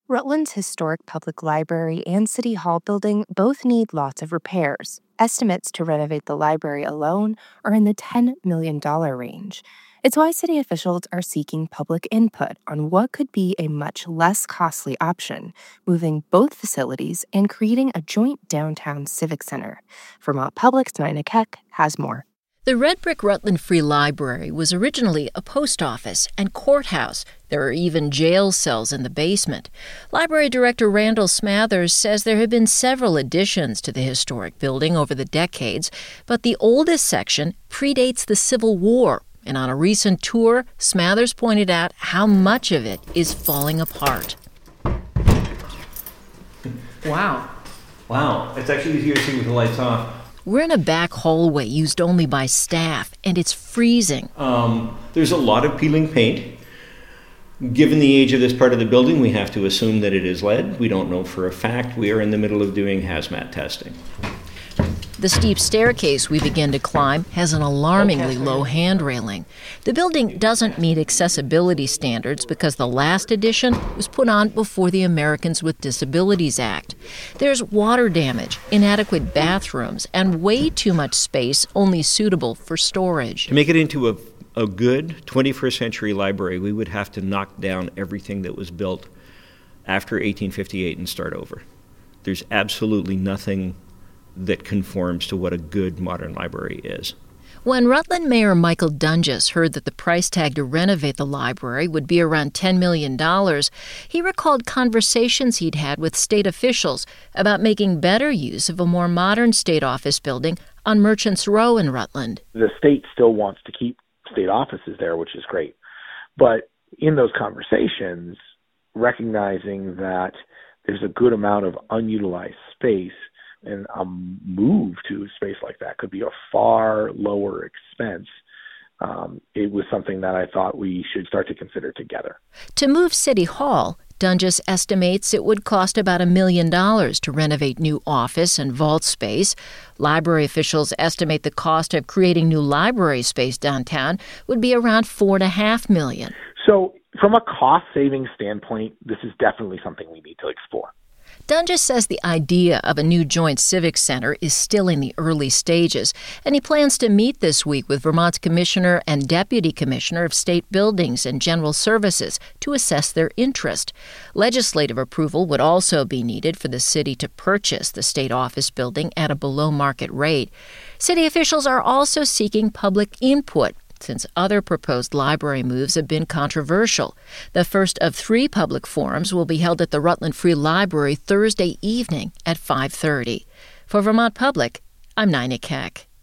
Rutland's historic public library and City Hall building both need lots of repairs. Estimates to renovate the library alone are in the $10 million range. It's why city officials are seeking public input on what could be a much less costly option, moving both facilities and creating a joint downtown civic center. Vermont Public's Nina Keck has more. The Red Brick Rutland Free Library was originally a post office and courthouse. There are even jail cells in the basement. Library Director Randall Smathers says there have been several additions to the historic building over the decades, but the oldest section predates the Civil War. And on a recent tour, Smathers pointed out how much of it is falling apart. Wow. It's actually easier to see with the lights off. We're in a back hallway used only by staff, and it's freezing. There's a lot of peeling paint. Given the age of this part of the building, we have to assume that it is lead. We don't know for a fact. We are in the middle of doing hazmat testing. The steep staircase we begin to climb has an alarmingly low hand railing. The building doesn't meet accessibility standards because the last edition was put on before the Americans with Disabilities Act. There's water damage, inadequate bathrooms, and way too much space only suitable for storage. To make it into a good 21st century library, we would have to knock down everything that was built after 1858 and start over. There's absolutely nothing that conforms to what a good modern library is. When Rutland Mayor Michael Dunges heard that the price tag to renovate the library would be around $10 million, he recalled conversations he'd had with state officials about making better use of a more modern state office building on Merchants Row in Rutland. The state still wants to keep state offices there, which is great. But in those conversations, recognizing that there's a good amount of unutilized space, and a move to a space like that could be a far lower expense. It was something that I thought we should start to consider together. To move City Hall, Dunges estimates it would cost about $1 million to renovate new office and vault space. Library officials estimate the cost of creating new library space downtown would be around $4.5 million. So from a cost-saving standpoint, this is definitely something we need to explore. Dunges says the idea of a new joint civic center is still in the early stages, and he plans to meet this week with Vermont's Commissioner and Deputy Commissioner of State Buildings and General Services to assess their interest. Legislative approval would also be needed for the city to purchase the state office building at a below-market rate. City officials are also seeking public input, since other proposed library moves have been controversial. The first of 3 public forums will be held at the Rutland Free Library Thursday evening at 5:30. For Vermont Public, I'm Nina Keck.